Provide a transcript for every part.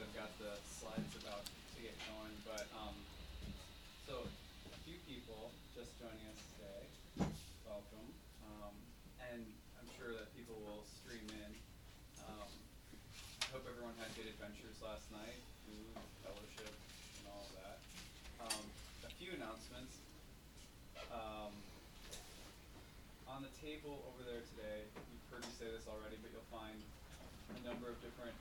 I've got the slides about to get going, but so a few people just joining us today. Welcome, and I'm sure that people will stream in. I hope everyone had good adventures last night, food, fellowship, and all of that. A few announcements. Um, on the table over there today, you've heard me say this already, but you'll find a number of different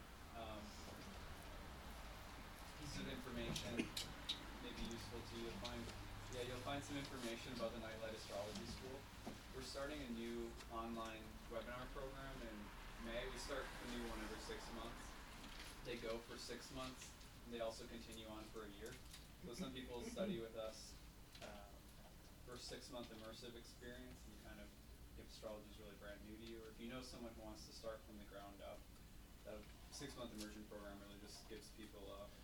pieces of information may be useful to you. You'll find some information about the Nightlight Astrology School. We're starting a new online webinar program in May. We start a new one every 6 months. They go for 6 months, and they also continue on for a year. So some people study with us for a 6-month immersive experience, and you kind of, if astrology is really brand new to you, or if you know someone who wants to start from the ground up, that 6-month immersion program really just gives people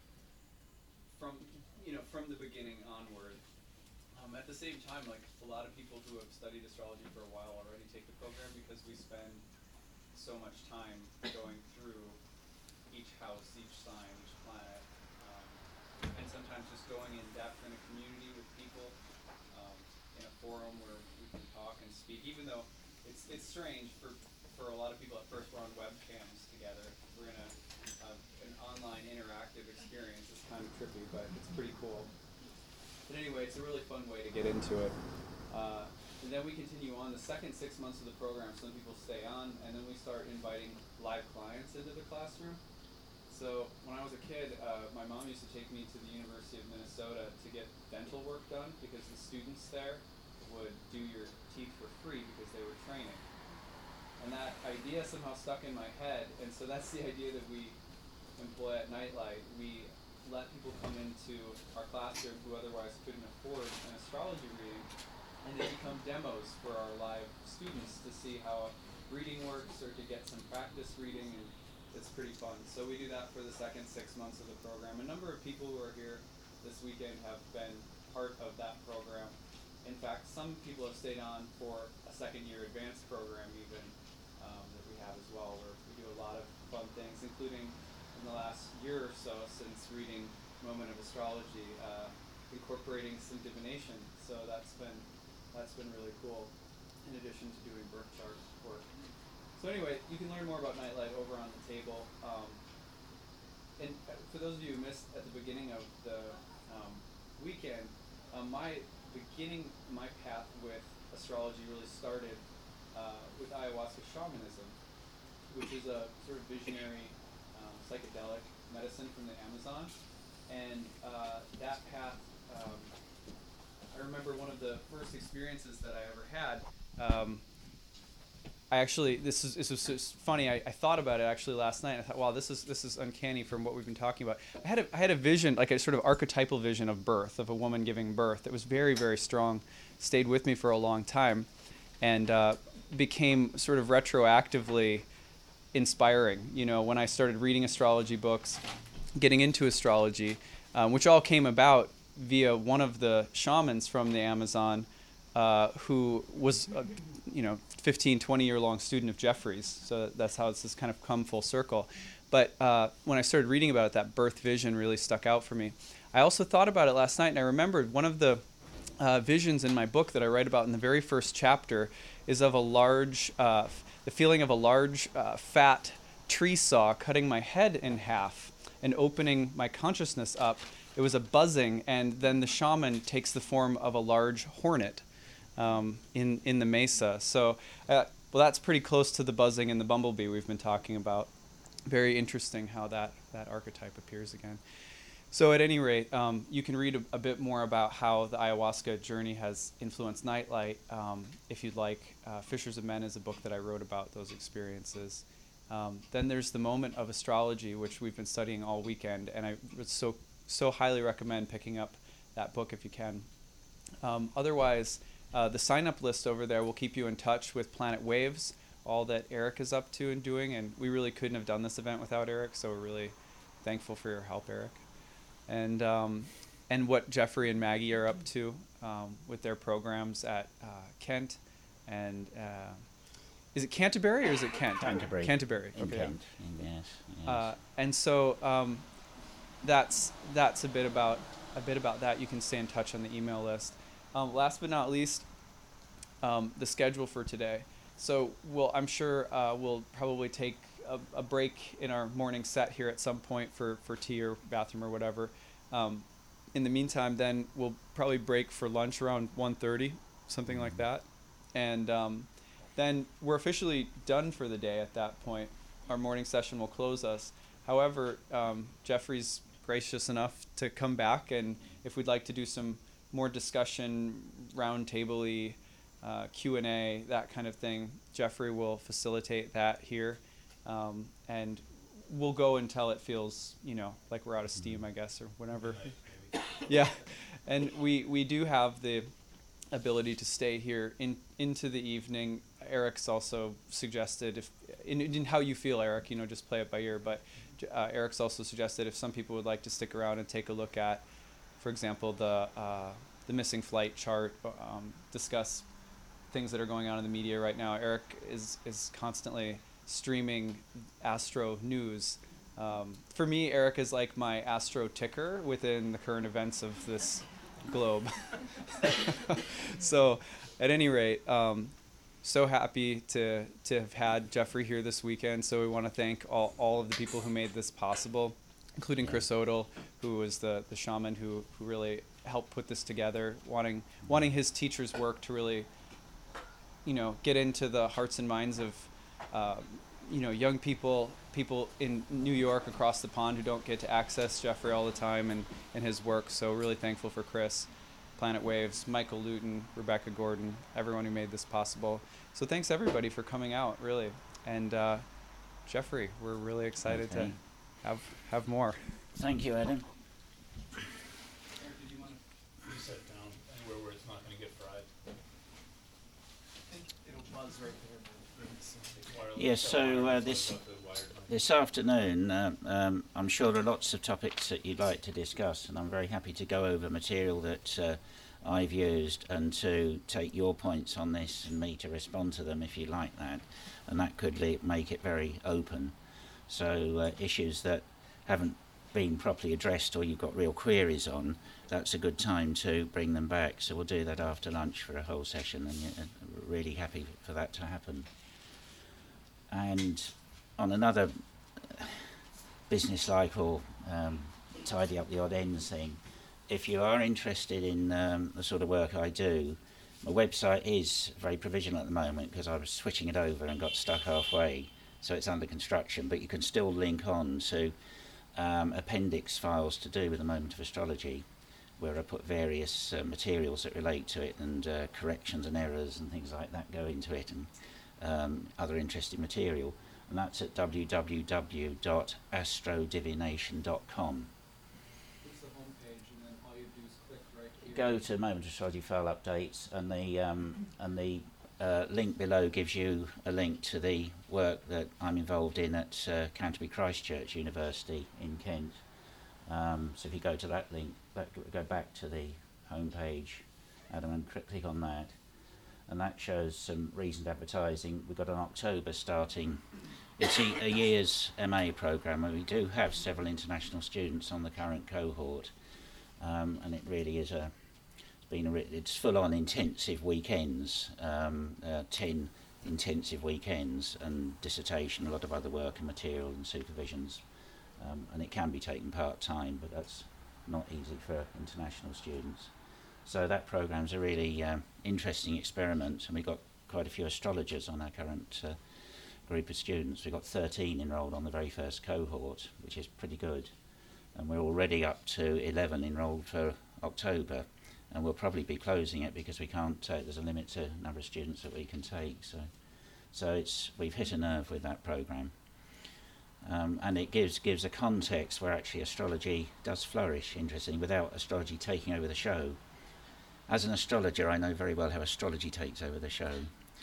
from the beginning onward. At the same time, like a lot of people who have studied astrology for a while already take the program because we spend so much time going through each house, each sign, each planet, and sometimes just going in depth in a community with people, in a forum where we can talk and speak. Even though it's strange for a lot of people at first, we're on webcams together. We're in an online interactive experience. It's kind of trippy, but it's pretty cool. But anyway, it's a really fun way to get into it. And then we continue on the second 6 months of the program. Some people stay on, and then we start inviting live clients into the classroom. So when I was a kid, my mom used to take me to the University of Minnesota to get dental work done because the students there would do your teeth for free because they were training. And that idea somehow stuck in my head, and so that's the idea that we employ at Nightlight. We let people come into our classroom who otherwise couldn't afford an astrology reading, and they become demos for our live students to see how reading works or to get some practice reading, and it's pretty fun. So we do that for the second 6 months of the program. A number of people who are here this weekend have been part of that program. In fact, some people have stayed on for a second-year advanced program even that we have as well, where we do a lot of fun things, including in the last year or so since reading Moment of Astrology, incorporating some divination. So that's been really cool, in addition to doing birth chart work. So anyway, you can learn more about Nightlight over on the table. And for those of you who missed at the beginning of the weekend, my path with astrology really started with ayahuasca shamanism, which is a sort of visionary psychedelic medicine from the Amazon. And that path, I remember one of the first experiences that I ever had. This is funny. I thought about it actually last night. And I thought, wow, this is uncanny from what we've been talking about. I had a vision, like a sort of archetypal vision of birth, of a woman giving birth that was very, very strong, stayed with me for a long time, and became sort of retroactively inspiring. You know, when I started reading astrology books, getting into astrology, which all came about via one of the shamans from the Amazon, who was 15, 20-year-long student of Jeffries. So that's how it's kind of come full circle. But when I started reading about it, that birth vision really stuck out for me. I also thought about it last night, and I remembered one of the visions in my book that I write about in the very first chapter is of the feeling of a large, fat tree saw cutting my head in half and opening my consciousness up. It was a buzzing, and then the shaman takes the form of a large hornet in the mesa. So, that's pretty close to the buzzing and the bumblebee we've been talking about. Very interesting how that archetype appears again. So at any rate, you can read a bit more about how the ayahuasca journey has influenced Nightlight. If you'd like, Fishers of Men is a book that I wrote about those experiences. Then there's the Moment of Astrology, which we've been studying all weekend, and I would so highly recommend picking up that book if you can. Otherwise, the sign-up list over there will keep you in touch with Planet Waves, all that Eric is up to and doing, and we really couldn't have done this event without Eric, so we're really thankful for your help, Eric. And what Jeffrey and Maggie are up to with their programs at Kent and is it Canterbury or is it Kent? Canterbury. Canterbury. In okay. Kent. Yes. And so that's a bit about that. You can stay in touch on the email list. Last but not least, the schedule for today. So I'm sure we'll probably take a break in our morning set here at some point for tea or bathroom or whatever. In the meantime, then we'll probably break for lunch around 1:30, something like that. And then we're officially done for the day at that point. Our morning session will close us. However, Jeffrey's gracious enough to come back, and if we'd like to do some more discussion, round-table-y, Q&A, that kind of thing, Jeffrey will facilitate that here. And we'll go until it feels, like we're out of steam, I guess, or whatever. Yeah, and we do have the ability to stay here into the evening. Eric's also suggested, if in how you feel, Eric, just play it by ear, but Eric's also suggested if some people would like to stick around and take a look at, for example, the missing flight chart, discuss things that are going on in the media right now. Eric is constantly streaming Astro news. For me, Eric is like my Astro ticker within the current events of this globe. So, at any rate, so happy to have had Jeffrey here this weekend. So we want to thank all of the people who made this possible, including Chris Odell, who was the shaman who really helped put this together, wanting his teacher's work to really, get into the hearts and minds of, young people in New York across the pond who don't get to access Jeffrey all the time and his work. So really thankful for Chris, Planet Waves, Michael Luton, Rebecca Gordon, everyone who made this possible. So thanks everybody for coming out, really. And Jeffrey, we're really excited to have more. Thank you, Adam. Eric, did you want to set it down anywhere where it's not going to get fried? I think it'll buzz right there. Yes, so this afternoon, I'm sure there are lots of topics that you'd like to discuss, and I'm very happy to go over material that I've used and to take your points on this and me to respond to them if you like that, and that could make it very open. So issues that haven't been properly addressed or you've got real queries on, that's a good time to bring them back. So we'll do that after lunch for a whole session, and really happy for that to happen. And on another business-like or tidy up the odd ends thing, if you are interested in the sort of work I do, my website is very provisional at the moment because I was switching it over and got stuck halfway, so it's under construction, but you can still link on to appendix files to do with the Moment of Astrology, where I put various materials that relate to it, and corrections and errors and things like that go into it, and other interesting material, and that's at www.astrodivination.com. It's the home page, and then all you do is click right here. Go to Moment of Astrology file updates, and the link below gives you a link to the work that I'm involved in at Canterbury Christ Church University in Kent. So if you go to that link, go back to the home page, Adam, and click on that. And that shows some recent advertising. We've got an October starting. It's a year's MA programme, and we do have several international students on the current cohort, and it really is it's full-on intensive weekends, 10 intensive weekends, and dissertation, a lot of other work and material and supervisions, and it can be taken part-time, but that's not easy for international students. So that programme's a really interesting experiment, and we've got quite a few astrologers on our current group of students. We've got 13 enrolled on the very first cohort, which is pretty good, and we're already up to 11 enrolled for October, and we'll probably be closing it because we can't there's a limit to the number of students that we can take. So we've hit a nerve with that programme, and it gives a context where actually astrology does flourish, interestingly, without astrology taking over the show. As an astrologer, I know very well how astrology takes over the show.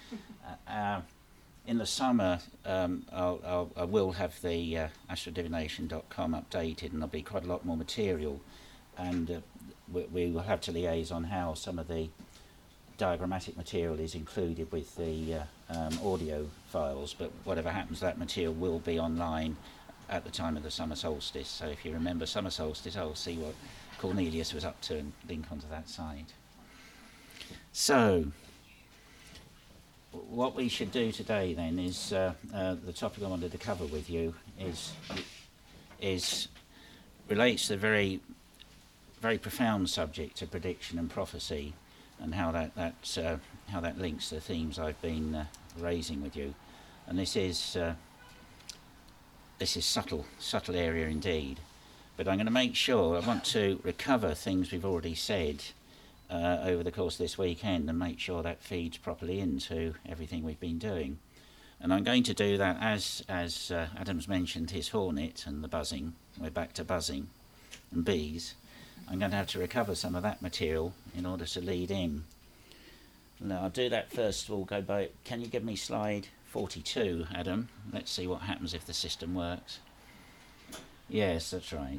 In the summer, I will have the astrodivination.com updated, and there'll be quite a lot more material, and we will have to liaise on how some of the diagrammatic material is included with the audio files, but whatever happens, that material will be online at the time of the summer solstice. So if you remember summer solstice, I'll see what Cornelius was up to and link onto that side. So, what we should do today then is, the topic I wanted to cover with you is relates to the very, very profound subject of prediction and prophecy, and how that links to the themes I've been raising with you. And this is subtle area indeed. But I'm going to make sure, I want to recover things we've already said over the course of this weekend and make sure that feeds properly into everything we've been doing. And I'm going to do that as Adam's mentioned his hornet and the buzzing. We're back to buzzing and bees. I'm going to have to recover some of that material in order to lead in. Now I'll do that first. We'll go by. Can you give me slide 42, Adam? Let's see what happens if the system works. Yes, that's right.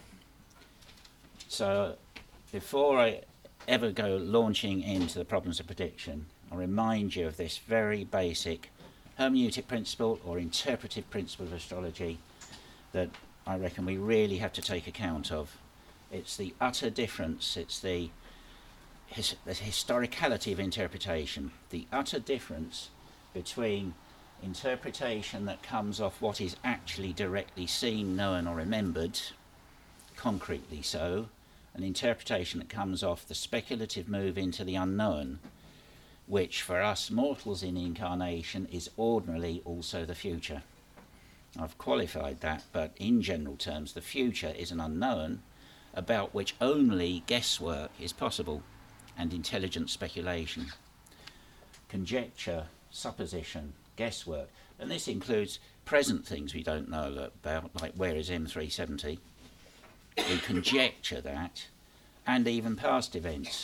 So before I ever go launching into the problems of prediction, I'll remind you of this very basic hermeneutic principle or interpretive principle of astrology that I reckon we really have to take account of. It's the utter difference, it's the historicality of interpretation, the utter difference between interpretation that comes off what is actually directly seen, known or remembered, concretely so, and interpretation that comes off the speculative move into the unknown, which for us mortals in incarnation is ordinarily also the future. I've qualified that, but in general terms the future is an unknown about which only guesswork is possible and intelligent speculation. Conjecture, supposition, guesswork, and this includes present things we don't know about, like where is M370. We conjecture that, and even past events.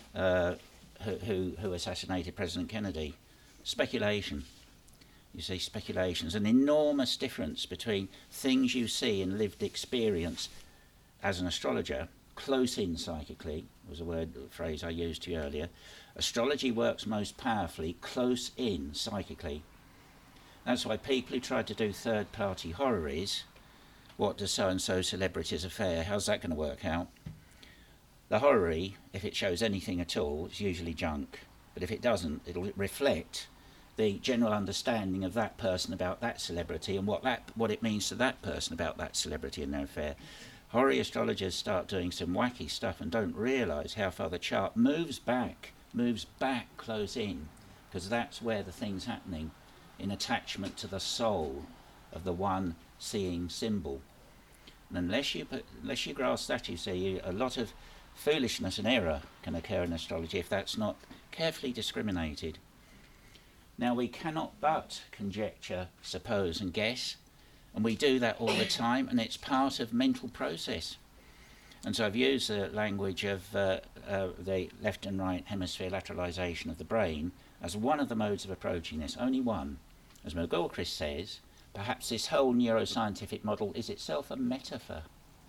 Who assassinated President Kennedy? Speculation. You see, speculation. There's an enormous difference between things you see in lived experience as an astrologer, close in psychically, was a phrase I used to you earlier. Astrology works most powerfully close in psychically. That's why people who try to do third-party horrors, what does so-and-so celebrity's affair, how's that going to work out? The horror, if it shows anything at all, it's usually junk. But if it doesn't, it'll reflect the general understanding of that person about that celebrity and what it means to that person about that celebrity and their affair. Horror astrologers start doing some wacky stuff and don't realise how far the chart moves back close in, because that's where the thing's happening, in attachment to the soul of the one seeing symbol. And unless you grasp that, you see, a lot of foolishness and error can occur in astrology if that's not carefully discriminated. Now we cannot but conjecture, suppose and guess, and we do that all the time, and it's part of mental process. And so I've used the language of the left and right hemisphere lateralization of the brain as one of the modes of approaching this, only one. As McGilchrist says, perhaps this whole neuroscientific model is itself a metaphor.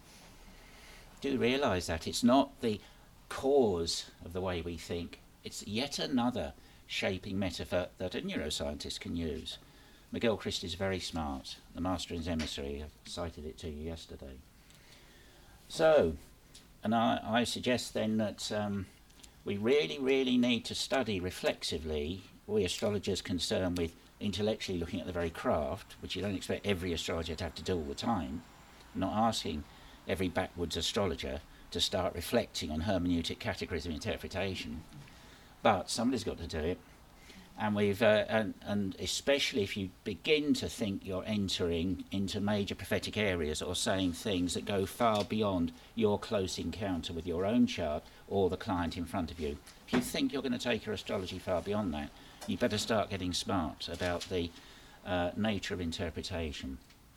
Do realise that it's not the cause of the way we think, it's yet another shaping metaphor that a neuroscientist can use. McGilchrist is very smart, the master in his emissary. I cited it to you yesterday. So, and I suggest then that we really need to study reflexively, we astrologers concerned with intellectually looking at the very craft, which you don't expect every astrologer to have to do all the time. I'm not asking every backwoods astrologer to start reflecting on hermeneutic categories of interpretation, but somebody's got to do it. And and especially if you begin to think you're entering into major prophetic areas or saying things that go far beyond your close encounter with your own chart or the client in front of you, if you think you're going to take your astrology far beyond that, you better start getting smart about the nature of interpretation.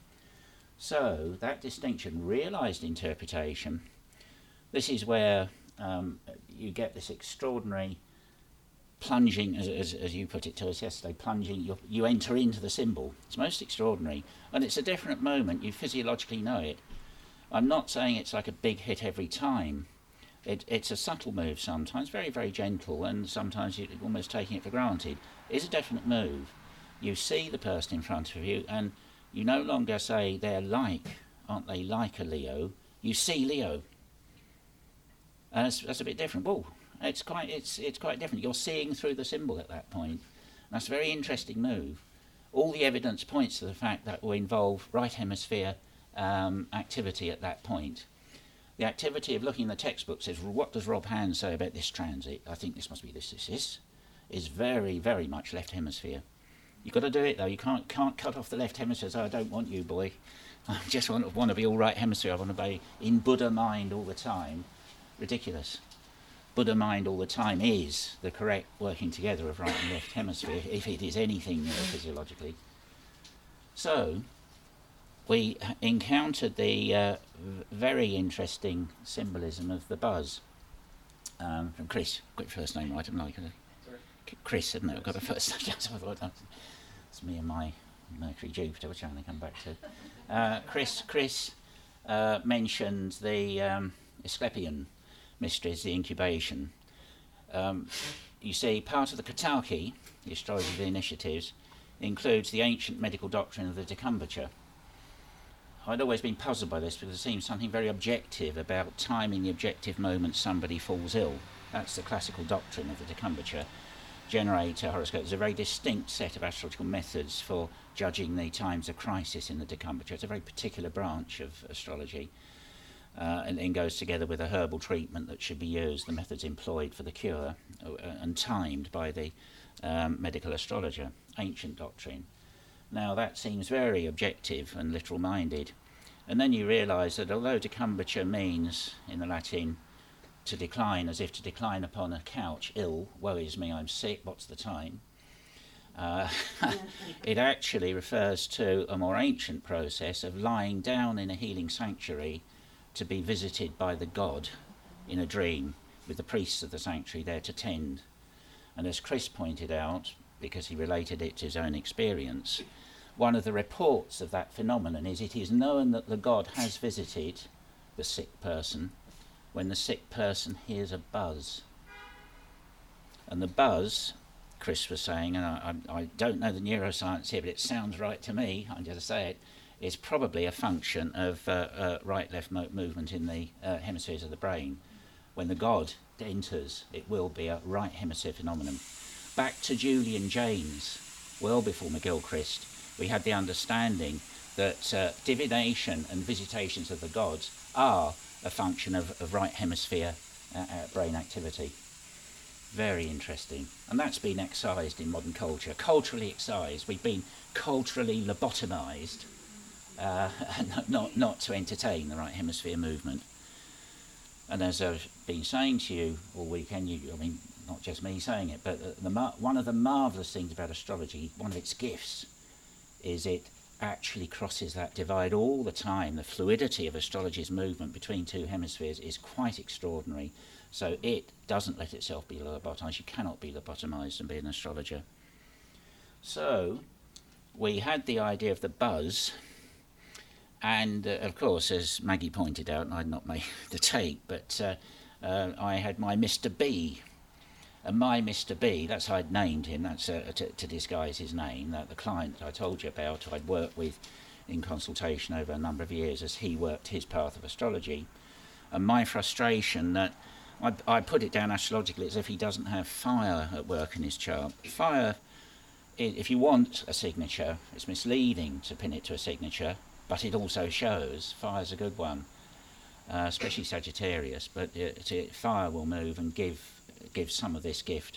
So that distinction, realised interpretation, this is where you get this extraordinary plunging, as you put it to us yesterday, plunging, you enter into the symbol. It's most extraordinary, and it's a definite moment, you physiologically know it. I'm not saying it's like a big hit every time. It's a subtle move sometimes, very, very gentle, and sometimes you're almost taking it for granted. It's a definite move. You see the person in front of you, and you no longer say aren't they like a Leo? You see Leo. And that's a bit different. Well, it's quite different. You're seeing through the symbol at that point. That's a very interesting move. All the evidence points to the fact that will involve right hemisphere activity at that point. The activity of looking in the textbook says, what does Rob Hand say about this transit? I think this must be this, is very, very much left hemisphere. You've got to do it though. You can't cut off the left hemisphere. So I don't want you, boy. I just want to be all right hemisphere. I want to be in Buddha mind all the time. Ridiculous. Buddha mind all the time is the correct working together of right and left hemisphere, if it is anything neurophysiologically. So, we encountered the very interesting symbolism of the buzz from Chris. Quick first name, I don't know. Chris, isn't it? I've got a first name. It's me and my Mercury Jupiter, which I'm going to come back to. Chris mentioned the Asclepian mysteries, the incubation. You see, part of the Kataki, the astrology of the initiatives, includes the ancient medical doctrine of the decumbrature. I'd always been puzzled by this because it seems something very objective about timing the objective moment somebody falls ill. That's the classical doctrine of the decumbrature. Generate a horoscope. There's a very distinct set of astrological methods for judging the times of crisis in the decumbrature. It's a very particular branch of astrology. And then goes together with a herbal treatment that should be used, the methods employed for the cure, and timed by the medical astrologer, ancient doctrine. Now that seems very objective and literal-minded. And then you realise that although decumbrature means, in the Latin, to decline, as if to decline upon a couch, ill, woe is me, I'm sick, what's the time? It actually refers to a more ancient process of lying down in a healing sanctuary to be visited by the god in a dream, with the priests of the sanctuary there to tend. And as Chris pointed out, because he related it to his own experience, one of the reports of that phenomenon is it is known that the god has visited the sick person when the sick person hears a buzz. And the buzz, Chris was saying, and I don't know the neuroscience here, but it sounds right to me, I'm going to say it, is probably a function of right-left movement in the hemispheres of the brain. When the god enters, it will be a right hemisphere phenomenon. Back to Julian Jaynes, well before McGilchrist, we had the understanding that divination and visitations of the gods are a function of right hemisphere brain activity. Very interesting. And that's been excised in modern culture, culturally excised. We've been culturally lobotomized. Not to entertain the right hemisphere movement. And as I've been saying to you all weekend, not just me saying it, but one of the marvellous things about astrology, one of its gifts, is it actually crosses that divide all the time. The fluidity of astrology's movement between two hemispheres is quite extraordinary. So it doesn't let itself be lobotomized. You cannot be lobotomized and be an astrologer. So we had the idea of the buzz. And, of course, as Maggie pointed out, and I'd not made the take, but I had my Mr. B. And my Mr. B, that's how I'd named him, that's to disguise his name, that the client I told you about, I'd worked with in consultation over a number of years as he worked his path of astrology. And my frustration that I put it down astrologically as if he doesn't have fire at work in his chart. Fire, if you want a signature, it's misleading to pin it to a signature. But it also shows fire's a good one, especially Sagittarius. But fire will move and give some of this gift.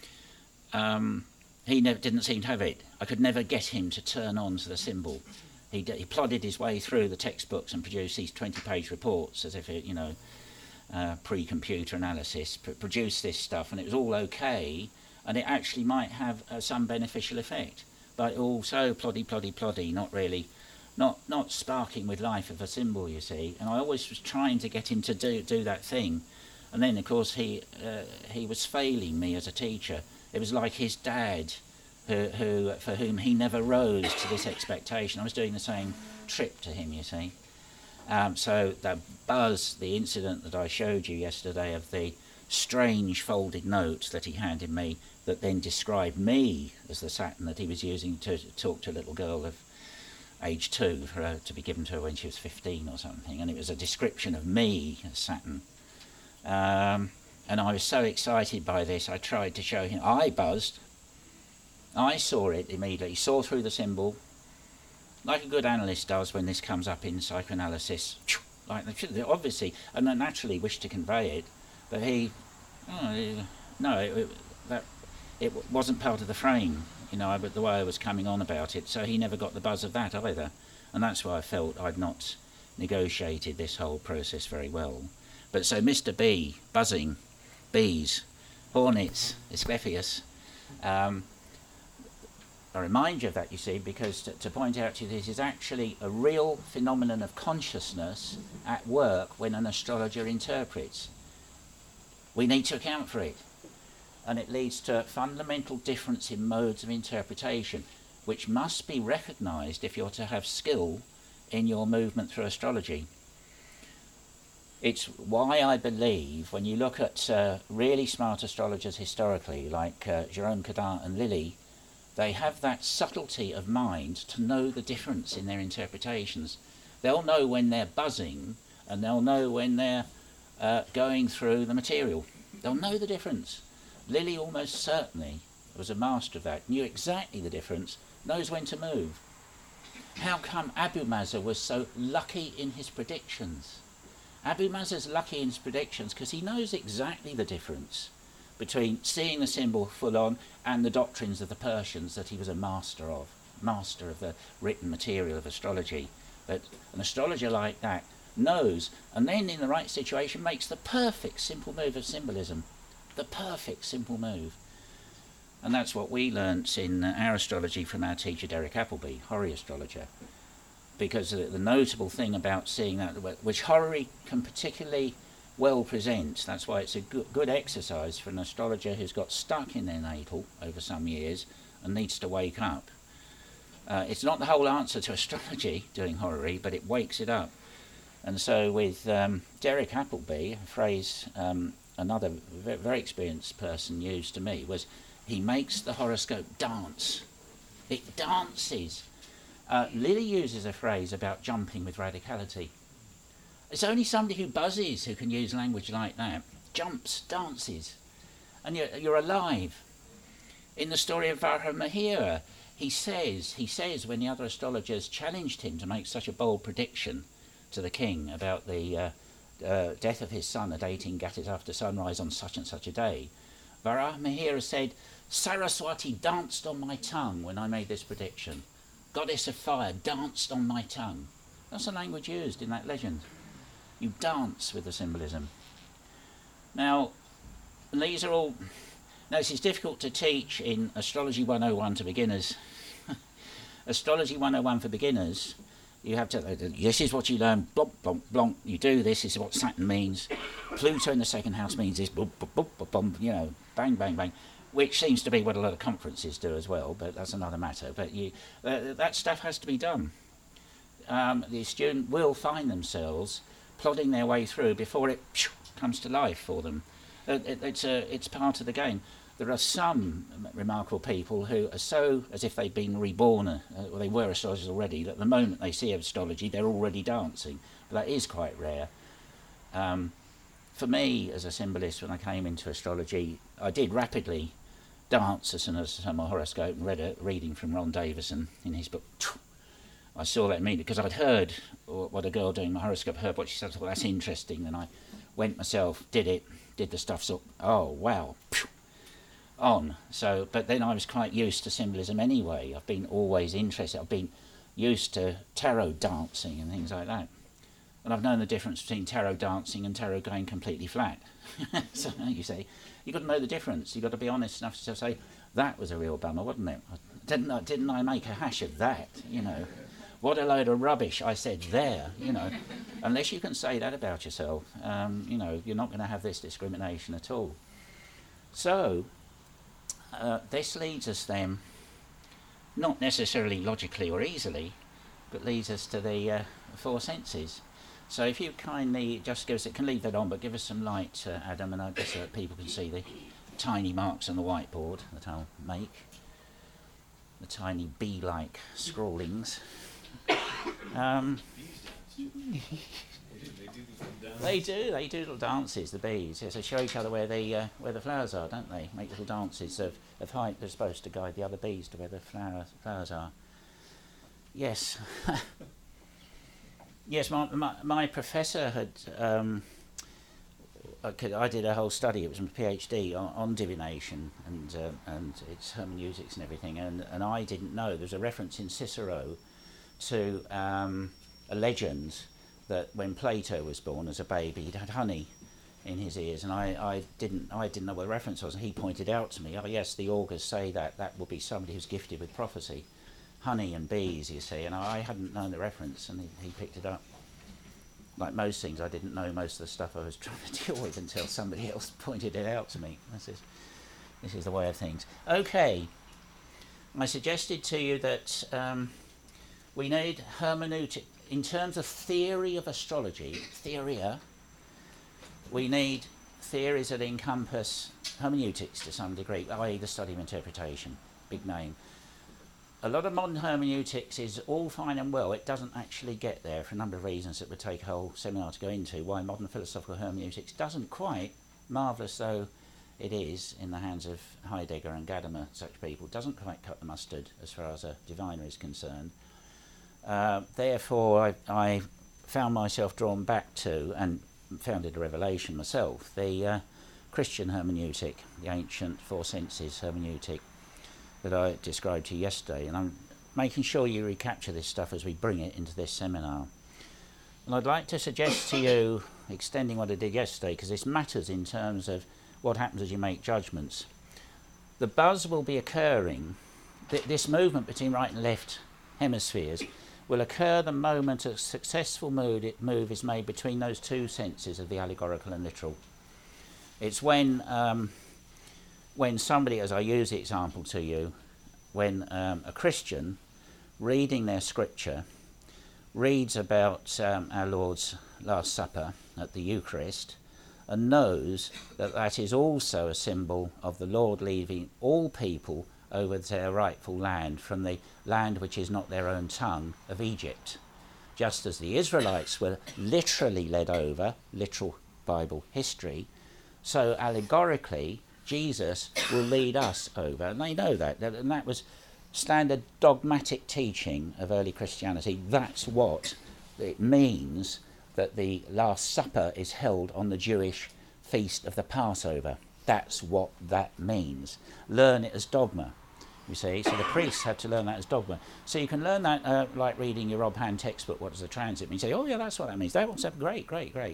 He didn't seem to have it. I could never get him to turn on to the symbol. He plodded his way through the textbooks and produced these 20-page reports as if it, pre-computer analysis, produced this stuff, and it was all okay, and it actually might have some beneficial effect. But also ploddy, not really. Not sparking with life of a symbol, you see. And I always was trying to get him to do that thing. And then, of course, he was failing me as a teacher. It was like his dad, who for whom he never rose to this expectation. I was doing the same trip to him, you see. So that buzz, the incident that I showed you yesterday of the strange folded notes that he handed me that then described me as the Saturn that he was using to talk to a little girl of age 2, for her to be given to her when she was 15 or something, and it was a description of me as Saturn. And I was so excited by this, I tried to show him. I buzzed. I saw it immediately, saw through the symbol, like a good analyst does when this comes up in psychoanalysis. Like they obviously, and I naturally wished to convey it, but he, it wasn't part of the frame, but the way I was coming on about it, so he never got the buzz of that either. And that's why I felt I'd not negotiated this whole process very well. But so Mr. B, buzzing, bees, hornets, Asclepius, I remind you of that, you see, because to point out to you this is actually a real phenomenon of consciousness at work when an astrologer interprets. We need to account for it. And it leads to a fundamental difference in modes of interpretation, which must be recognised if you're to have skill in your movement through astrology. It's why I believe when you look at really smart astrologers historically, like Jerome Cadin and Lilly, they have that subtlety of mind to know the difference in their interpretations. They'll know when they're buzzing, and they'll know when they're going through the material. They'll know the difference. Lilly almost certainly was a master of that, knew exactly the difference, knows when to move. How come Abu Mazar was so lucky in his predictions? Abu Mazar's lucky in his predictions because he knows exactly the difference between seeing the symbol full on and the doctrines of the Persians that he was a master of the written material of astrology. But an astrologer like that knows, and then in the right situation makes the perfect simple move of symbolism. The perfect simple move. And that's what we learnt in our astrology from our teacher Derek Appleby, Horary astrologer. Because the notable thing about seeing that, which Horary can particularly well present, that's why it's a good exercise for an astrologer who's got stuck in their natal over some years and needs to wake up. It's not the whole answer to astrology, doing Horary, but it wakes it up. And so with Derek Appleby, a phrase another very experienced person used to me was, he makes the horoscope dance. It dances. Lilly uses a phrase about jumping with radicality. It's only somebody who buzzes who can use language like that. Jumps, dances, and you're alive. In the story of Varahamihira, he says when the other astrologers challenged him to make such a bold prediction to the king about the death of his son at 18 Gatis after sunrise on such and such a day, Varahamihira said, Saraswati danced on my tongue when I made this prediction. Goddess of fire danced on my tongue. That's the language used in that legend. You dance with the symbolism. Now, these are all... Now, this is difficult to teach in Astrology 101 to beginners. Astrology 101 for beginners, you have to... This is what you learn, blonk, blonk, blonk. You do this is what Saturn means. Pluto in the second house means this, boom, boom, boom, boom, bang, bang, bang. Which seems to be what a lot of conferences do as well, but that's another matter. But that stuff has to be done. The student will find themselves plodding their way through before it comes to life for them. It's part of the game. There are some remarkable people who are so as if they've been reborn, or they were astrologers already, that the moment they see astrology, they're already dancing. But that is quite rare. For me, as a symbolist, when I came into astrology, I did rapidly dance as soon as I saw my horoscope and read a reading from Ron Davison in his book. I saw that immediately because I'd heard what a girl doing my horoscope, heard what she said, I thought that's interesting. Then I went myself, did the stuff, so, oh wow, on. So, but then I was quite used to symbolism anyway. I've been always interested. I've been used to tarot dancing and things like that. And I've known the difference between tarot dancing and tarot going completely flat. So you say, you've got to know the difference. You've got to be honest enough to say, that was a real bummer, wasn't it? Didn't I make a hash of that, What a load of rubbish I said there, Unless you can say that about yourself, you're not going to have this discrimination at all. So, this leads us then, not necessarily logically or easily, but leads us to the four senses. So if you kindly just give us, it can leave that on, but give us some light, Adam, and just so that people can see the tiny marks on the whiteboard that I'll make, the tiny bee-like scrawlings. They do little dances, the bees. Yes, they show each other where the flowers are, don't they? Make little dances of height. They're supposed to guide the other bees to where the flowers are. Yes. Yes, my professor had... I did a whole study, it was a PhD, on divination and its hermeneutics and everything, and I didn't know. There's a reference in Cicero to a legend that when Plato was born as a baby, he'd had honey in his ears, and I didn't know what the reference was, and he pointed out to me, oh yes, the augurs say that will be somebody who's gifted with prophecy. Honey and bees, you see, and I hadn't known the reference, and he picked it up. Like most things, I didn't know most of the stuff I was trying to deal with until somebody else pointed it out to me. This is the way of things. Okay, I suggested to you that we need hermeneutic. In terms of theory of astrology, theoria, we need theories that encompass hermeneutics to some degree, i.e. the study of interpretation, big name. A lot of modern hermeneutics is all fine and well. It doesn't actually get there for a number of reasons that would take a whole seminar to go into, why modern philosophical hermeneutics doesn't quite, marvellous though it is in the hands of Heidegger and Gadamer, such people, doesn't quite cut the mustard as far as a diviner is concerned. Therefore, I found myself drawn back to, and founded a revelation myself, the Christian hermeneutic, the ancient four senses hermeneutic, that I described to you yesterday, and I'm making sure you recapture this stuff as we bring it into this seminar. And I'd like to suggest to you, extending what I did yesterday, because this matters in terms of what happens as you make judgments. The buzz will be occurring, this movement between right and left hemispheres will occur the moment a successful move is made between those two senses of the allegorical and literal. It's when somebody, as I use the example to you, when a Christian reading their scripture reads about our Lord's Last Supper at the Eucharist and knows that that is also a symbol of the Lord leaving all people over their rightful land, from the land which is not their own tongue, of Egypt. Just as the Israelites were literally led over, literal Bible history, so allegorically Jesus will lead us over, and they know that, and that was standard dogmatic teaching of early Christianity. That's what it means that the Last Supper is held on the Jewish feast of the Passover. That's what that means. Learn it as dogma, you see. So the priests had to learn that as dogma. So you can learn that like reading your Rob Hand textbook, what does the transit mean? You say, oh yeah, that's what that means. That's great.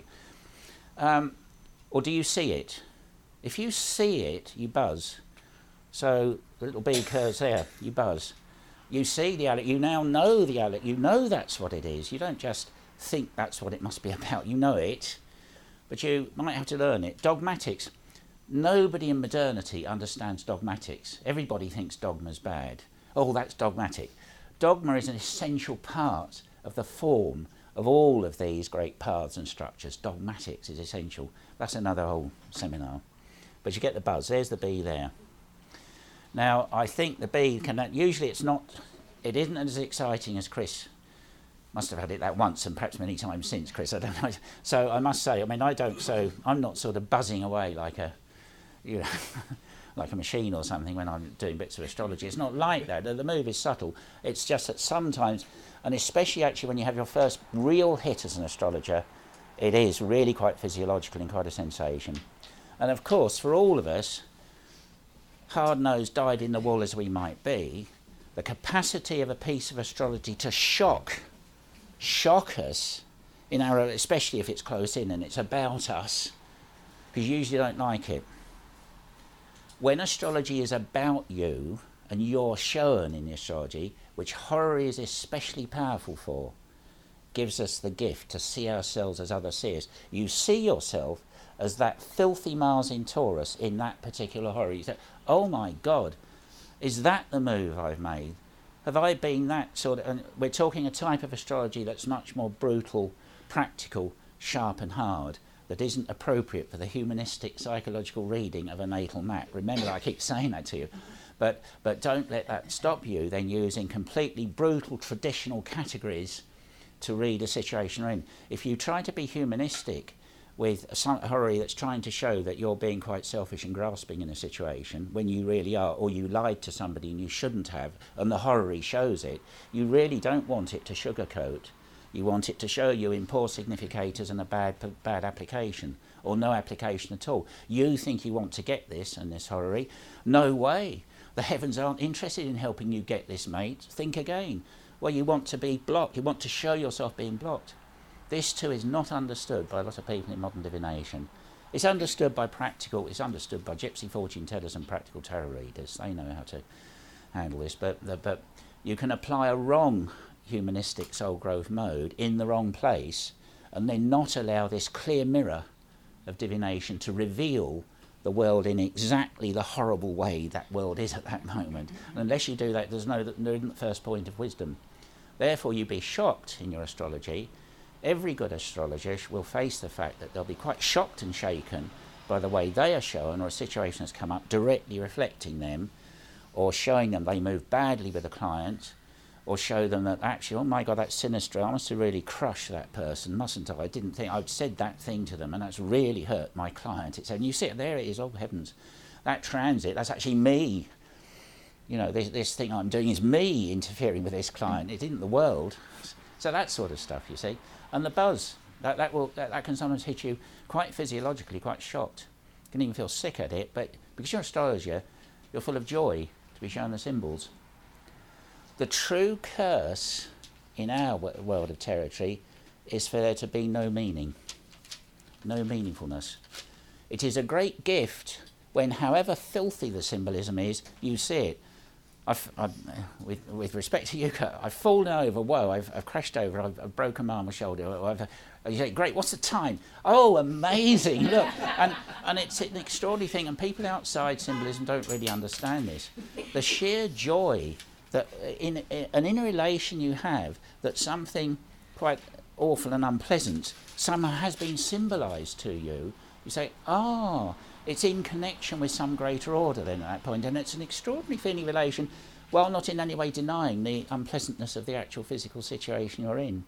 Or do you see it? If you see it, you buzz. So the little B curves there, you buzz. You see the alec, you now know the alec, you know that's what it is. You don't just think that's what it must be about, you know it, but you might have to learn it. Dogmatics. Nobody in modernity understands dogmatics. Everybody thinks dogma's bad. Oh, that's dogmatic. Dogma is an essential part of the form of all of these great paths and structures. Dogmatics is essential. That's another whole seminar. But you get the buzz. There's the B there. Now, I think the B can... Usually it isn't as exciting as Chris must have had it that once and perhaps many times since, Chris. I don't know. So I must say, I'm not sort of buzzing away like a machine or something when I'm doing bits of astrology. It's not like that. The move is subtle. It's just that sometimes, and especially actually when you have your first real hit as an astrologer, it is really quite physiological and quite a sensation. And of course, for all of us, hard-nosed, dyed-in-the-wool as we might be, the capacity of a piece of astrology to shock us, especially if it's close in and it's about us, because you usually don't like it. When astrology is about you, and you're shown in the astrology, which horary is especially powerful for, gives us the gift to see ourselves as other seers. You see yourself as that filthy Mars in Taurus in that particular horary. You say, oh my God, is that the move I've made? Have I been that sort of... And we're talking a type of astrology that's much more brutal, practical, sharp and hard, that isn't appropriate for the humanistic psychological reading of a natal map. Remember, I keep saying that to you. But don't let that stop you then using completely brutal traditional categories to read a situation you're in. If you try to be humanistic with a horary that's trying to show that you're being quite selfish and grasping in a situation when you really are, or you lied to somebody and you shouldn't have, and the horary shows it, you really don't want it to sugarcoat. You want it to show you in poor significators and a bad application, or no application at all. You think you want to get this and this horary. No way. The heavens aren't interested in helping you get this, mate. Think again. Well, you want to be blocked. You want to show yourself being blocked. This too is not understood by a lot of people in modern divination. It's understood by gypsy fortune tellers and practical tarot readers. They know how to handle this. But you can apply a wrong humanistic soul growth mode in the wrong place and then not allow this clear mirror of divination to reveal the world in exactly the horrible way that world is at that moment. And unless you do that, there isn't the first point of wisdom. Therefore, you be shocked in your astrology. Every good astrologer will face the fact that they'll be quite shocked and shaken by the way they are shown, or a situation has come up directly reflecting them, or showing them they move badly with a client, or show them that actually, oh my God, that's sinister, I must have really crushed that person, mustn't I? I didn't think I'd said that thing to them, and that's really hurt my client. And you sit there, it is, oh heavens, that transit, that's actually me. You know, this thing I'm doing is me interfering with this client, it isn't the world. So that sort of stuff, you see. And the buzz, that can sometimes hit you quite physiologically, quite shocked. You can even feel sick at it, but because you're an astrologer, you're full of joy to be shown the symbols. The true curse in our world of territory is for there to be no meaning, no meaningfulness. It is a great gift when, however filthy the symbolism is, you see it. With respect to you, I've fallen over, whoa, I've crashed over, I've broken my arm or shoulder, you say, great, what's the time? Oh, amazing, look. And it's an extraordinary thing, and people outside symbolism don't really understand this. The sheer joy that in an inner relation you have, that something quite awful and unpleasant somehow has been symbolised to you, you say, it's in connection with some greater order then at that point, and it's an extraordinary feeling relation, while not in any way denying the unpleasantness of the actual physical situation you're in.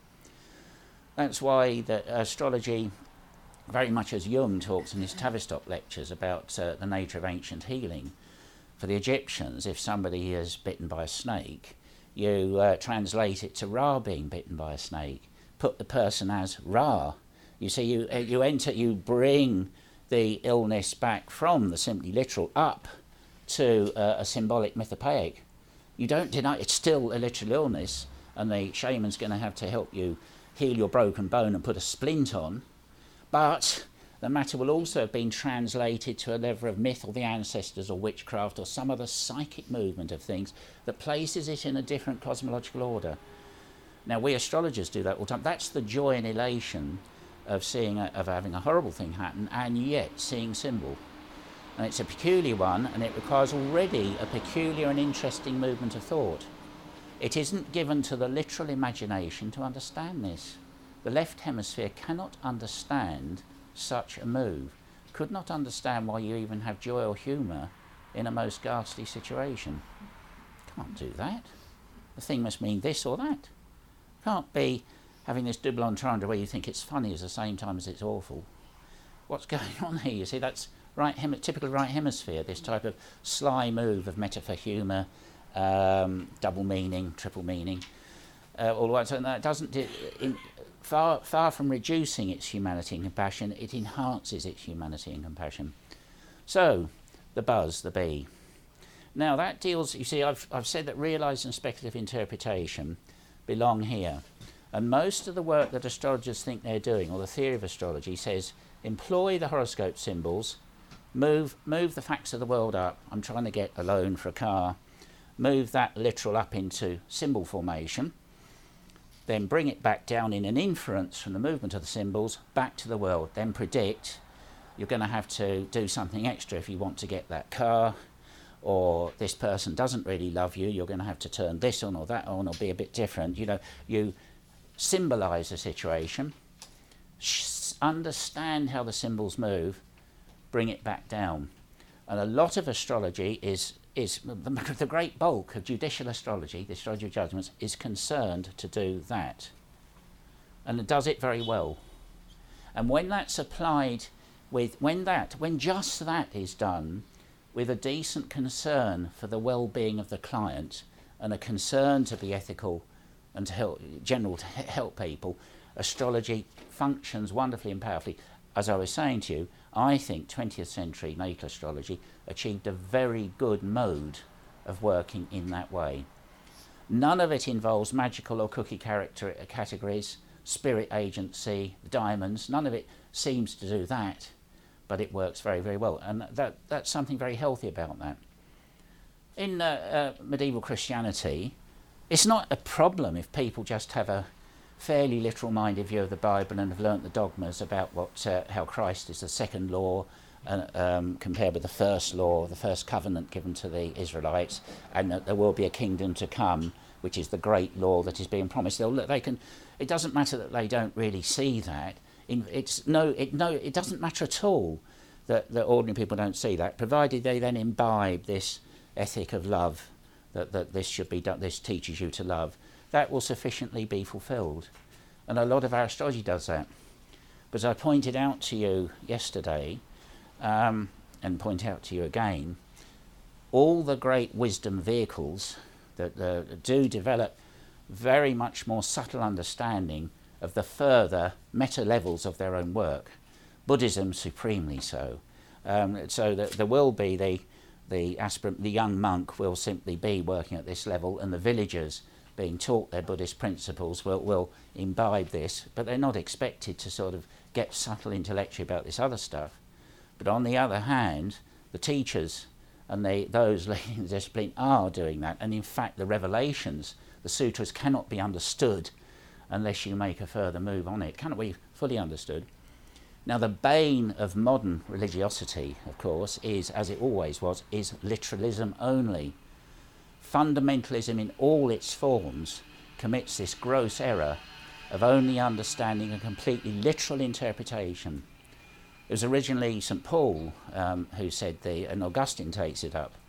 That's why the astrology, very much as Jung talks in his Tavistock lectures about the nature of ancient healing. For the Egyptians, if somebody is bitten by a snake, you translate it to Ra being bitten by a snake. Put the person as Ra. You see, you bring the illness back from the simply literal up to a symbolic mythopoeic. You don't deny it's still a literal illness, and the shaman's going to have to help you heal your broken bone and put a splint on, but the matter will also have been translated to a level of myth or the ancestors or witchcraft or some other psychic movement of things that places it in a different cosmological order. Now, we astrologers do that all the time. That's the joy and elation of having a horrible thing happen and yet seeing symbol. And it's a peculiar one, and it requires already a peculiar and interesting movement of thought. It isn't given to the literal imagination to understand this. The left hemisphere cannot understand such a move, could not understand why you even have joy or humour in a most ghastly situation. Can't do that. The thing must mean this or that. Can't be having this double entendre where you think it's funny at the same time as it's awful. What's going on here? You see, that's typical right hemisphere, this type of sly move of metaphor, humour, double meaning, triple meaning, all the way. So that doesn't, far from reducing its humanity and compassion, it enhances its humanity and compassion. So, the buzz, the bee. Now that deals, you see, I've said that realised and speculative interpretation belong here. And most of the work that astrologers think they're doing, or the theory of astrology, says employ the horoscope symbols, move the facts of the world up. I'm trying to get a loan for a car. Move that literal up into symbol formation, then bring it back down in an inference from the movement of the symbols back to the world, then predict you're going to have to do something extra if you want to get that car, or this person doesn't really love you, you're going to have to turn this on or that on or be a bit different. You know, you symbolise the situation, understand how the symbols move, bring it back down. And a lot of astrology is the great bulk of judicial astrology, the astrology of judgments, is concerned to do that. and it does it very well. And when that's applied when just that is done with a decent concern for the well-being of the client and a concern to be ethical and to help people, astrology functions wonderfully and powerfully. As I was saying to you, I think 20th century natal astrology achieved a very good mode of working in that way. None of it involves magical or cookie categories, spirit agency, diamonds. None of it seems to do that, but it works very, very well. And that's something very healthy about that. In medieval Christianity, it's not a problem if people just have a fairly literal-minded view of the Bible and have learnt the dogmas about how Christ is the second law compared with the first law, the first covenant given to the Israelites, and that there will be a kingdom to come, which is the great law that is being promised. It doesn't matter that they don't really see that. It doesn't matter at all that ordinary people don't see that, provided they then imbibe this ethic of love, that this should be done, this teaches you to love. That will sufficiently be fulfilled. And a lot of our astrology does that. But as I pointed out to you yesterday, and point out to you again, all the great wisdom vehicles that do develop very much more subtle understanding of the further meta levels of their own work. Buddhism supremely so. So that there will be the aspirant, the young monk will simply be working at this level, and the villagers being taught their Buddhist principles will imbibe this, but they're not expected to sort of get subtle intellectually about this other stuff. But on the other hand, the teachers and those leading the discipline are doing that, and in fact the revelations, the sutras, cannot be understood unless you make a further move on it. Cannot be fully understood. Now the bane of modern religiosity, of course, is, as it always was, is literalism only. Fundamentalism in all its forms commits this gross error of only understanding a completely literal interpretation. It was originally St. Paul who said, and Augustine takes it up,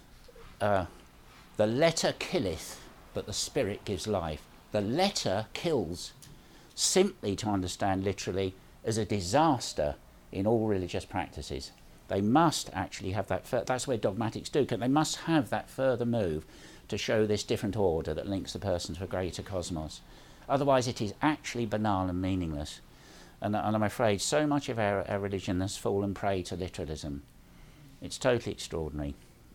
the letter killeth, but the spirit gives life. The letter kills. Simply to understand literally is a disaster in all religious practices. They must actually have that, that's where dogmatics do, they must have that further move to show this different order that links the person to a greater cosmos. Otherwise it is actually banal and meaningless. And I'm afraid so much of our religion has fallen prey to literalism. It's totally extraordinary.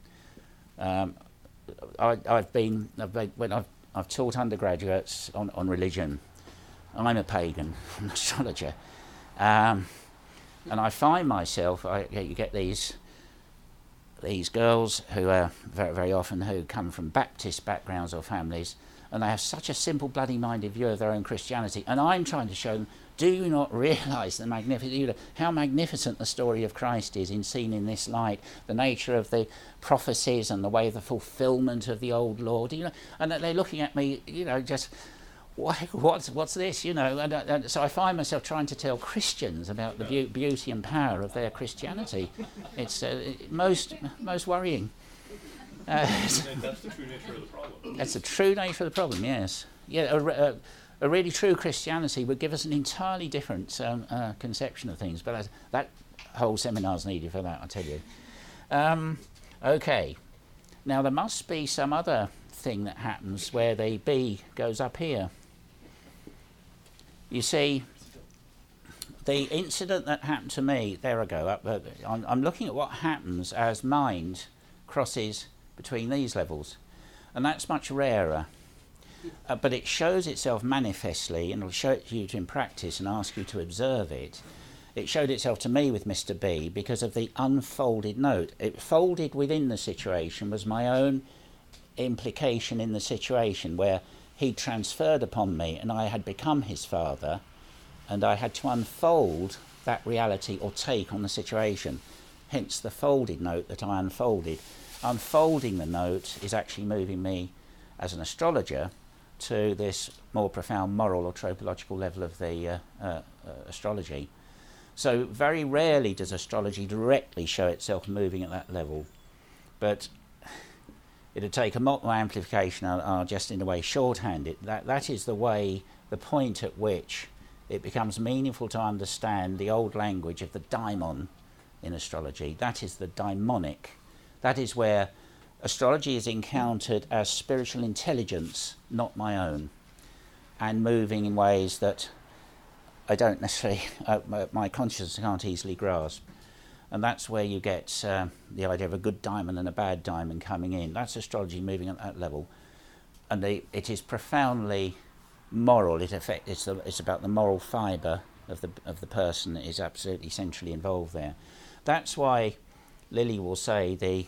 I've taught undergraduates on religion. I'm a pagan, an astrologer. And I find myself, you get these girls who are very, very often who come from Baptist backgrounds or families, and they have such a simple, bloody-minded view of their own Christianity. And I'm trying to show them, do you not realise how magnificent the story of Christ is seen in this light, the nature of the prophecies and the way of the fulfilment of the old law? And they're looking at me, just, what's this, and so I find myself trying to tell Christians about the beauty and power of their Christianity. It's most worrying. That's the true nature of the problem. That's the true nature of the problem, yes. Yeah, a really true Christianity would give us an entirely different conception of things, but that whole seminar's needed for that, I tell you. Okay, now there must be some other thing that happens where the B goes up here. You see, the incident that happened to me, there I go, I'm looking at what happens as mind crosses between these levels, and that's much rarer. But it shows itself manifestly, and it'll show it to you in practice and ask you to observe it. It showed itself to me with Mr. B because of the unfolded note. It folded within the situation was my own implication in the situation, where he transferred upon me and I had become his father, and I had to unfold that reality or take on the situation. Hence the folded note that I unfolded. Unfolding the note is actually moving me as an astrologer to this more profound moral or tropological level of the astrology. So very rarely does astrology directly show itself moving at that level, but it'd take a lot more amplification. I'll just in a way shorthand it. That is the way, the point at which it becomes meaningful to understand the old language of the daimon in astrology. That is the daimonic. That is where astrology is encountered as spiritual intelligence, not my own, and moving in ways that I don't necessarily, my consciousness can't easily grasp. And that's where you get the idea of a good diamond and a bad diamond coming in. That's astrology moving at that level. And it is profoundly moral. It's about the moral fibre of the person that is absolutely centrally involved there. That's why Lily will say the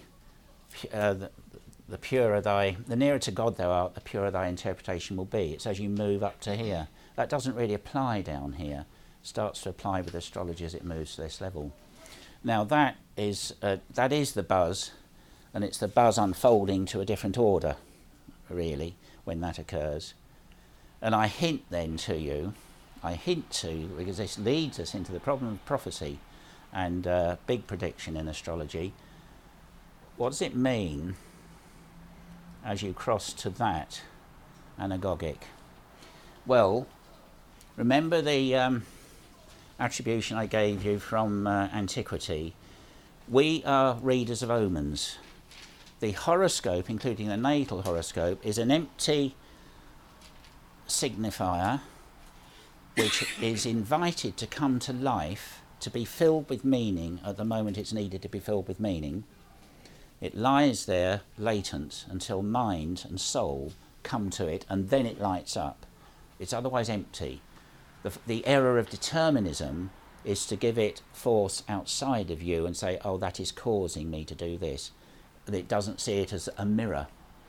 purer the nearer to God thou art, the purer thy interpretation will be. It's as you move up to here. That doesn't really apply down here. It starts to apply with astrology as it moves to this level. Now that is the buzz, and it's the buzz unfolding to a different order, really, when that occurs. And I hint then to you, because this leads us into the problem of prophecy and big prediction in astrology. What does it mean as you cross to that anagogic? Well, remember the attribution I gave you from antiquity. We are readers of omens. The horoscope, including the natal horoscope, is an empty signifier which is invited to come to life, to be filled with meaning at the moment it's needed to be filled with meaning. It lies there latent until mind and soul come to it, and then it lights up. It's otherwise empty. The error of determinism is to give it force outside of you and say, oh, that is causing me to do this. And it doesn't see it as a mirror.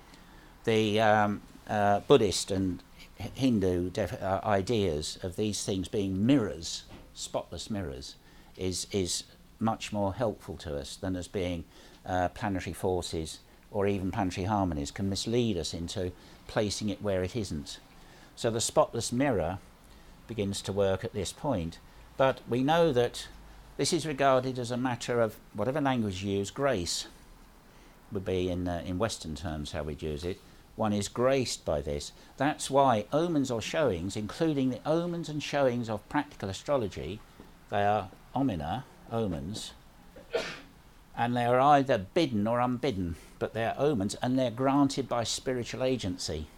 The Buddhist and Hindu ideas of these things being mirrors, spotless mirrors, is much more helpful to us than as being planetary forces or even planetary harmonies, can mislead us into placing it where it isn't. So the spotless mirror begins to work at this point. But we know that this is regarded as a matter of, whatever language you use, grace would be in Western terms how we'd use it. One is graced by this. That's why omens or showings, including the omens and showings of practical astrology, they are omina, omens, and they are either bidden or unbidden, but they are omens, and they're granted by spiritual agency.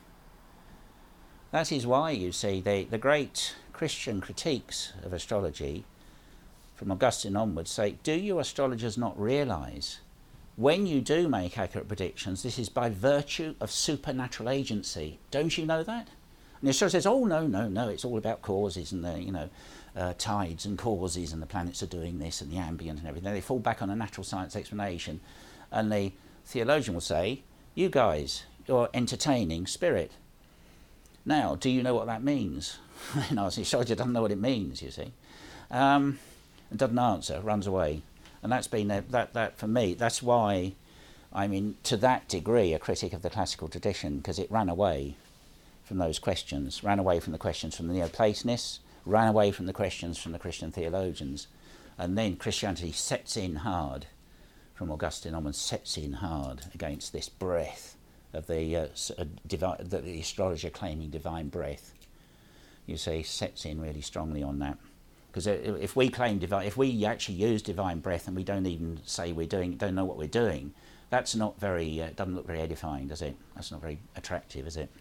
That is why, you see, the great Christian critiques of astrology, from Augustine onwards, say, do you astrologers not realise, when you do make accurate predictions, this is by virtue of supernatural agency? Don't you know that? And the astrologer says, oh, no, it's all about causes and the, tides and causes, and the planets are doing this and the ambient and everything. They fall back on a natural science explanation. And the theologian will say, you guys, you're entertaining spirit. Now, do you know what that means? The astrologer doesn't know what it means, you see. It doesn't answer, runs away. And that's been, that for me, that's why I'm to that degree a critic of the classical tradition, because it ran away from those questions, ran away from the questions from the Neoplatonists, ran away from the questions from the Christian theologians. And then Christianity sets in hard, from Augustine onwards, sets in hard against this breath of the astrologer claiming divine breath. You see, sets in really strongly on that. Because if we claim if we actually use divine breath and we don't even say don't know what we're doing, that's not very, doesn't look very edifying, does it? That's not very attractive, is it?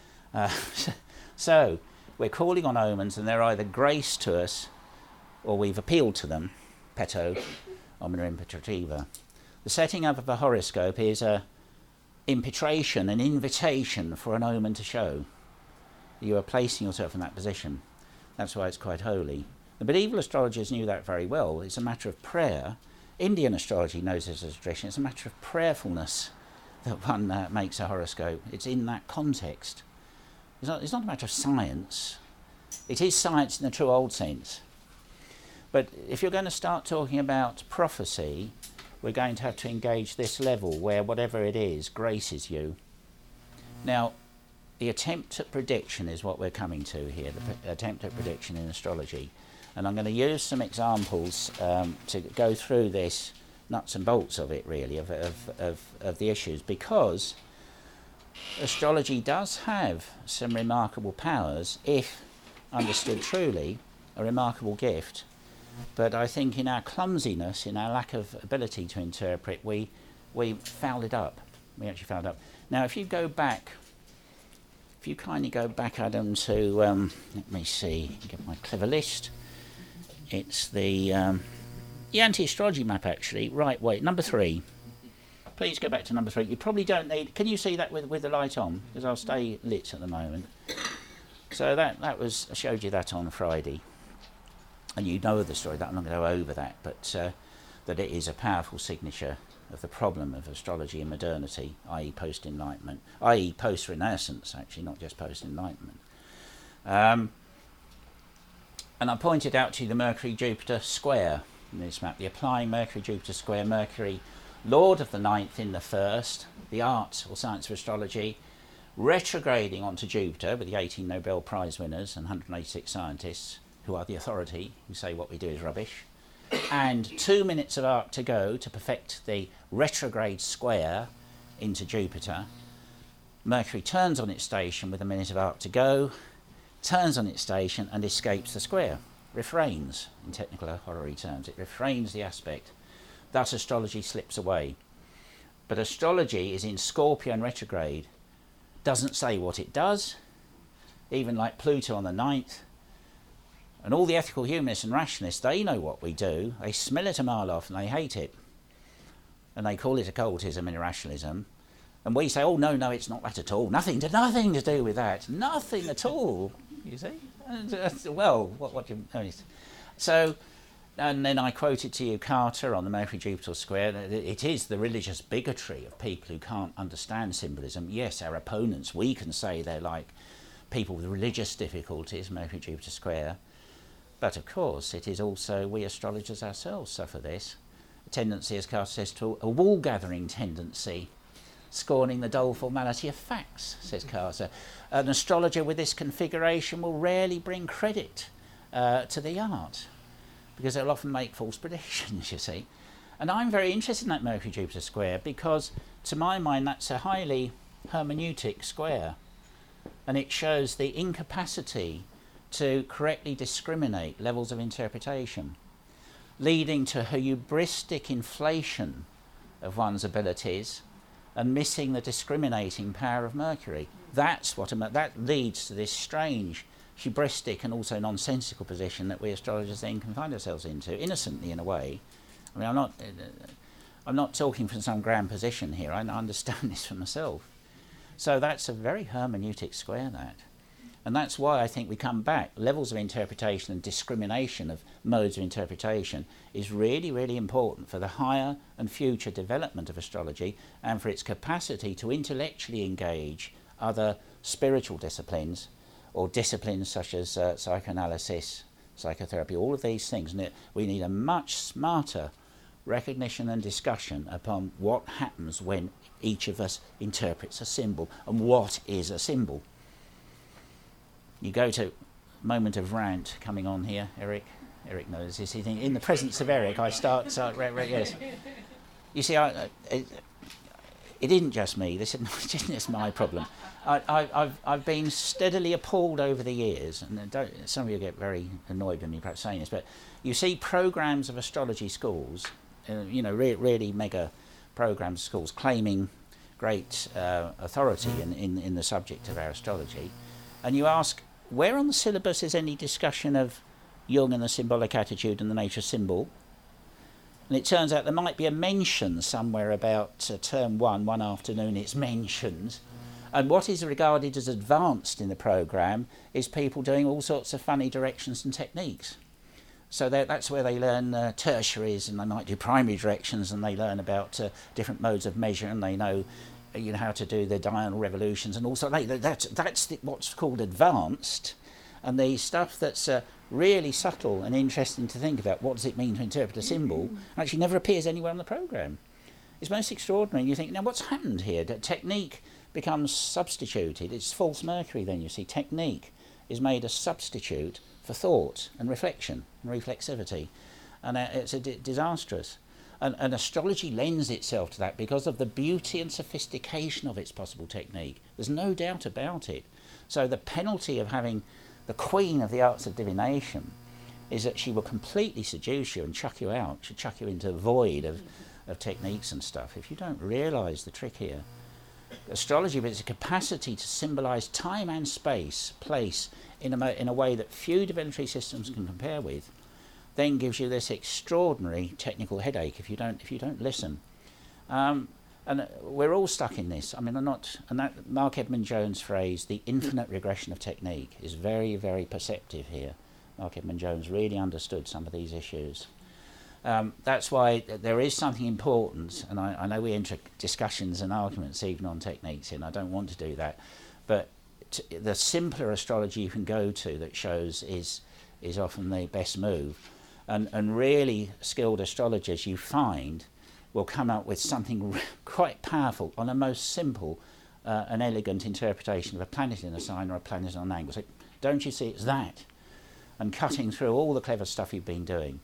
So, we're calling on omens, and they're either grace to us, or we've appealed to them, peto, omnia impetrativa. The setting up of a horoscope is a impetration, an invitation for an omen to show. You are placing yourself in that position. That's why it's quite holy. The medieval astrologers knew that very well. It's a matter of prayer. Indian astrology knows this as a tradition. It's a matter of prayerfulness that one makes a horoscope. It's in that context. It's not a matter of science. It is science in the true old sense. But if you're going to start talking about prophecy, we're going to have to engage this level where whatever it is graces you. Now, the attempt at prediction is what we're coming to here, the attempt at prediction in astrology. And I'm going to use some examples to go through this nuts and bolts of it, really, of the issues, because astrology does have some remarkable powers if understood truly, a remarkable gift. But I think in our clumsiness, in our lack of ability to interpret, we fouled it up. We actually fouled it up. Now, if you kindly go back, Adam, to, let me see, get my clever list. It's the anti-astrology map, actually. Right, wait, number 3. Please go back to number 3. You probably don't need... Can you see that with the light on? Because I'll stay lit at the moment. So that was... I showed you that on Friday. And you know the story. I'm not going to go over that. But that it is a powerful signature of the problem of astrology in modernity, i.e. post-enlightenment. I.e. post-Renaissance, actually, not just post-enlightenment. And I pointed out to you the Mercury-Jupiter square in this map. The applying Mercury-Jupiter square. Mercury... Lord of the 9th in the 1st, the art or science of astrology, retrograding onto Jupiter with the 18 Nobel Prize winners and 186 scientists who are the authority, who say what we do is rubbish, and 2 minutes of arc to go to perfect the retrograde square into Jupiter. Mercury turns on its station with a minute of arc to go, turns on its station and escapes the square, refrains, in technical horary terms, it refrains the aspect. Thus astrology slips away. But astrology is in Scorpio and retrograde, doesn't say what it does, even like Pluto on the 9th. And all the ethical humanists and rationalists, they know what we do. They smell it a mile off and they hate it. And they call it occultism and irrationalism. And we say, oh, no, it's not that at all. Nothing to do with that. Nothing at all, you see. And, well, what do you... So... And then I quoted to you Carter on the Mercury-Jupiter square. It is the religious bigotry of people who can't understand symbolism. Yes, our opponents, we can say they're like people with religious difficulties, Mercury-Jupiter square. But of course, it is also we astrologers ourselves suffer this. A tendency, as Carter says, to a wool-gathering tendency, scorning the dull formality of facts, says Carter. An astrologer with this configuration will rarely bring credit to the art, because they'll often make false predictions, you see. And I'm very interested in that Mercury-Jupiter square because, to my mind, that's a highly hermeneutic square. And it shows the incapacity to correctly discriminate levels of interpretation, leading to a hubristic inflation of one's abilities and missing the discriminating power of Mercury. That's what that leads to this strange hubristic and also nonsensical position that we astrologers then can find ourselves into, innocently in a way. I mean, I'm not talking from some grand position here. I understand this for myself. So that's a very hermeneutic square, that. And that's why I think we come back. Levels of interpretation and discrimination of modes of interpretation is really, really important for the higher and future development of astrology and for its capacity to intellectually engage other spiritual disciplines or disciplines such as psychoanalysis, psychotherapy, all of these things. And we need a much smarter recognition and discussion upon what happens when each of us interprets a symbol and what is a symbol. You go to moment of rant coming on here, Eric. Eric knows this. In the presence of Eric, I start yes. You see, it isn't just me. This isn't just my problem. I've been steadily appalled over the years, and some of you get very annoyed with me perhaps saying this, but you see programs of astrology schools, really mega programs of schools claiming great authority in the subject of our astrology, and you ask, where on the syllabus is any discussion of Jung and the symbolic attitude and the nature of symbol? And it turns out there might be a mention somewhere about term one afternoon it's mentioned. And what is regarded as advanced in the programme is people doing all sorts of funny directions and techniques. So that's where they learn tertiaries, and they might do primary directions, and they learn about different modes of measure, and they know how to do the diurnal revolutions, and also that's what's called advanced. And the stuff that's really subtle and interesting to think about, what does it mean to interpret a symbol, actually never appears anywhere on the programme. It's most extraordinary. You think, now what's happened here? That technique becomes substituted. It's false Mercury then, you see. Technique is made a substitute for thought and reflection and reflexivity. And it's disastrous. And astrology lends itself to that because of the beauty and sophistication of its possible technique. There's no doubt about it. So the penalty of having the the queen of the arts of divination is that she will completely seduce you and chuck you out. She'll chuck you into a void of techniques and stuff. If you don't realise the trick here, astrology is a capacity to symbolise time and space, place, in a way that few divinatory systems can compare with, then gives you this extraordinary technical headache if you don't listen. And we're all stuck in this. I mean, and that Mark Edmund Jones' phrase, the infinite regression of technique, is very, very perceptive here. Mark Edmund Jones really understood some of these issues. That's why there is something important, and I know we enter discussions and arguments even on techniques, and I don't want to do that, but the simpler astrology you can go to that shows is often the best move. And really skilled astrologers, you find, will come up with something quite powerful on a most simple and elegant interpretation of a planet in a sign or a planet on an angle. So don't you see it's that? And cutting through all the clever stuff you've been doing.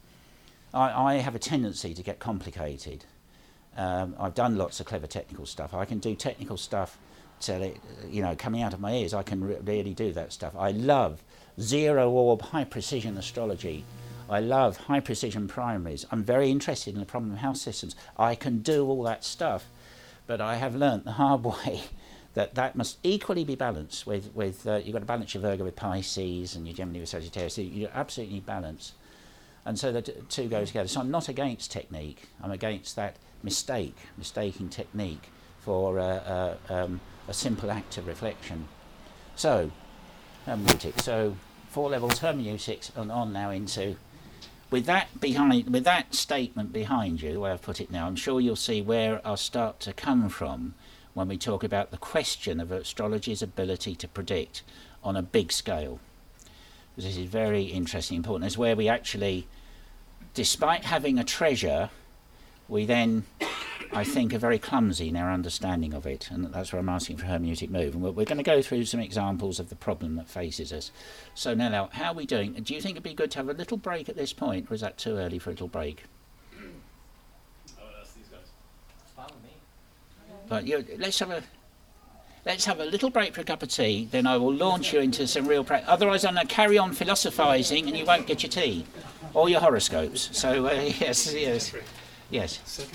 I have a tendency to get complicated. I've done lots of clever technical stuff. I can do technical stuff till it, coming out of my ears. I can really do that stuff. I love zero orb, high precision astrology. I love high precision primaries. I'm very interested in the problem of house systems. I can do all that stuff, but I have learnt the hard way that must equally be balanced with you've got to balance your Virgo with Pisces and your Gemini with Sagittarius. So you absolutely need balance. And so the two go together. So I'm not against technique. I'm against that mistaking technique for a simple act of reflection. So, hermeneutic. So 4 levels hermeneutics and on now into... With that statement behind you, the way I've put it now, I'm sure you'll see where I'll start to come from when we talk about the question of astrology's ability to predict on a big scale. This is very interesting, important. It's where we actually, despite having a treasure, we then, I think, are very clumsy in our understanding of it, and that's where I'm asking for a hermeneutic move. And we're going to go through some examples of the problem that faces us. So now, how are we doing? Do you think it'd be good to have a little break at this point, or is that too early for a little break? I would ask these guys. It's fine with me. But let's have a little break for a cup of tea. Then I will launch you into some real practice. Otherwise, I'm going to carry on philosophising, and you won't get your tea or your horoscopes. So yes. Second.